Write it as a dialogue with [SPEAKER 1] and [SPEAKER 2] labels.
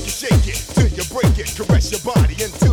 [SPEAKER 1] shake it till you break it. Caress your body until